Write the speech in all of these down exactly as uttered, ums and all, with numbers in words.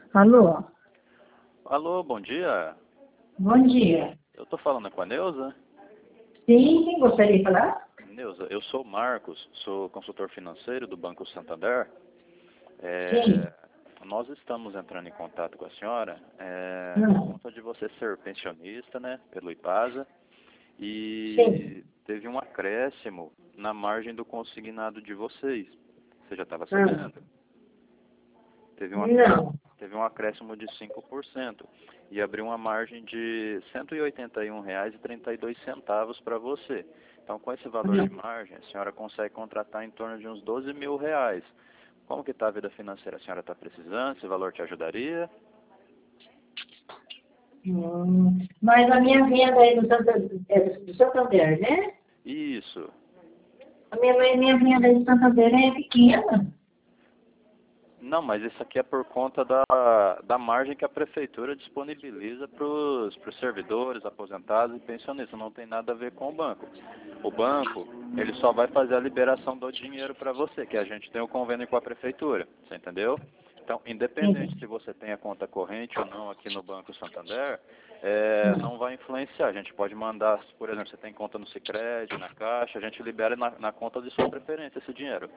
Alô? Alô, bom dia. Bom dia. Eu tô falando com a Neuza. Sim, quem gostaria de falar? Neuza, eu sou o Marcos, sou consultor financeiro do Banco Santander. Sim. É, nós estamos entrando em contato com a senhora é, por Hum. conta de você ser pensionista, né, pelo IPASA, Sim. e teve um acréscimo na margem do consignado de vocês. Você já estava Hum. sabendo? Teve um acréscimo, Não. teve um acréscimo de cinco por cento e abriu uma margem de cento e oitenta e um reais e trinta e dois centavos para você. Então, com esse valor de Hum. margem, a senhora consegue contratar em torno de uns doze mil reais. Como que está a vida financeira? A senhora está precisando? Esse valor te ajudaria? Hum. Mas a minha renda é do Santander, é do Santander, né? Isso. A minha, minha renda é do Santander é pequena. Não, mas isso aqui é por conta da, da margem que a prefeitura disponibiliza para os servidores, aposentados e pensionistas. Não tem nada a ver com o banco. O banco, ele só vai fazer a liberação do dinheiro para você, que a gente tem o convênio com a prefeitura. Você entendeu? Então, independente Sim. se você tem a conta corrente ou não aqui no Banco Santander, é, Hum. não vai influenciar. A gente pode mandar, por exemplo, você tem conta no Sicredi, na Caixa, a gente libera na, na conta de sua preferência esse dinheiro.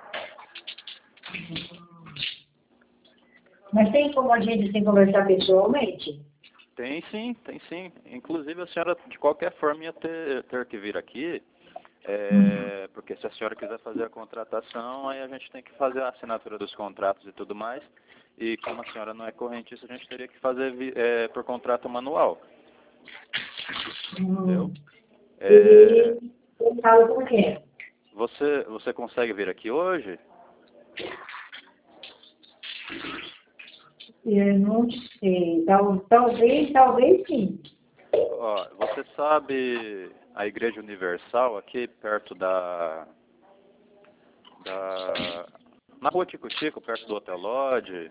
Mas tem como a gente se conversar pessoalmente? Tem sim, tem sim. Inclusive a senhora de qualquer forma ia ter, ter que vir aqui, Hum. é, porque se a senhora quiser fazer a contratação, aí a gente tem que fazer a assinatura dos contratos e tudo mais. E como a senhora não é correntista, a gente teria que fazer vi- é, por contrato manual. Entendeu? Hum. É, E eu falo por quê? você, você consegue vir aqui hoje? Eu não sei. Tal, talvez, talvez sim. Ó, você sabe a Igreja Universal aqui perto da, da na rua Tico Tico, perto do Hotel Lodge?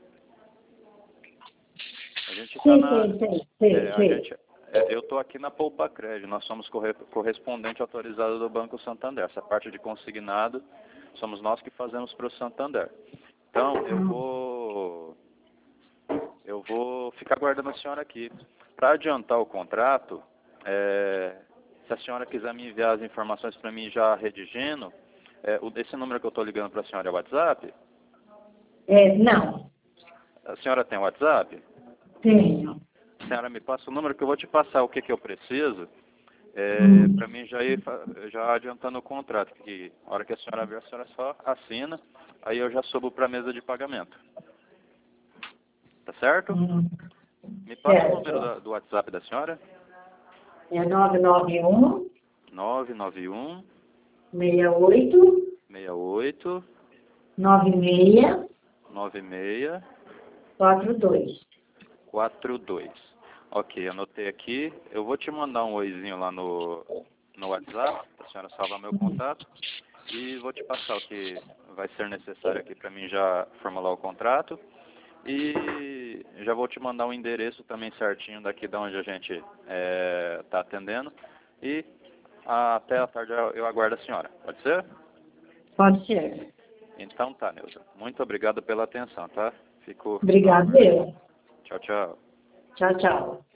A gente está Sei, na. sei, sei, É, sei, a sei. gente, é, eu estou aqui na Poupa Crédito, nós somos corre, correspondente autorizado do Banco Santander. Essa parte de consignado somos nós que fazemos para o Santander. Então, eu vou. Eu vou ficar aguardando a senhora aqui. Para adiantar o contrato, é, se a senhora quiser me enviar as informações para mim já redigindo, é, o, esse número que eu estou ligando para a senhora é o WhatsApp? É, não, A senhora tem WhatsApp? tenho. A senhora me passa o número que eu vou te passar o que, que eu preciso, é, Hum. para mim já ir fa- já adiantando o contrato, que a hora que a senhora ver, a senhora só assina, aí eu já subo para a mesa de pagamento. Tá certo? Hum. Me passa o número Certo. da- do WhatsApp da senhora. É nove nove um, nove nove um, seis oito, seis oito, nove seis nove seis, quatro dois. quatro dois. Ok, anotei aqui. Eu vou te mandar um oizinho lá no, no WhatsApp, para a senhora salvar meu contato. E vou te passar o que vai ser necessário aqui para mim já formular o contrato. E já vou te mandar um endereço também certinho daqui de onde a gente está atendendo. E até a tarde eu, eu aguardo a senhora. Pode ser? Pode ser. Então tá, Neuza. Muito obrigado pela atenção, tá? Fico, fico no Obrigado, aguardo. eu. Tchau, tchau. Tchau, tchau.